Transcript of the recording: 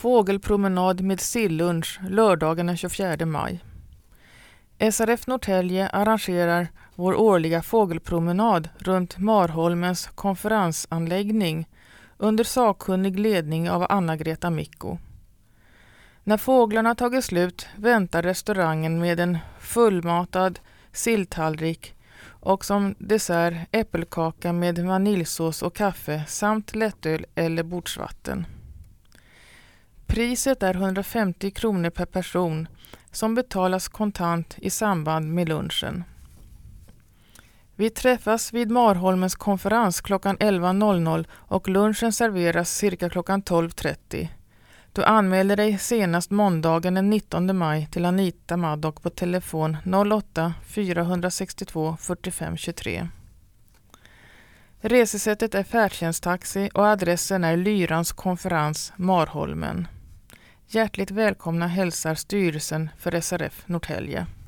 Fågelpromenad med sillunch lördagen den 24 maj. SRF Norrtälje arrangerar vår årliga fågelpromenad runt Marholmens konferensanläggning under sakkunnig ledning av Anna-Greta Mikko. När fåglarna tagit slut väntar restaurangen med en fullmatad silltallrik och som dessert äppelkaka med vaniljsås och kaffe samt lättöl eller bordsvatten. Priset är 150 kronor per person som betalas kontant i samband med lunchen. Vi träffas vid Marholmens konferens klockan 11.00 och lunchen serveras cirka klockan 12.30. Du anmäler dig senast måndagen den 19 maj till Anita Maddock på telefon 08 462 45 23. Resesättet är färdtjänsttaxi och adressen är Lyrans konferens Marholmen. Hjärtligt välkomna hälsar styrelsen för SRF Norrtälje.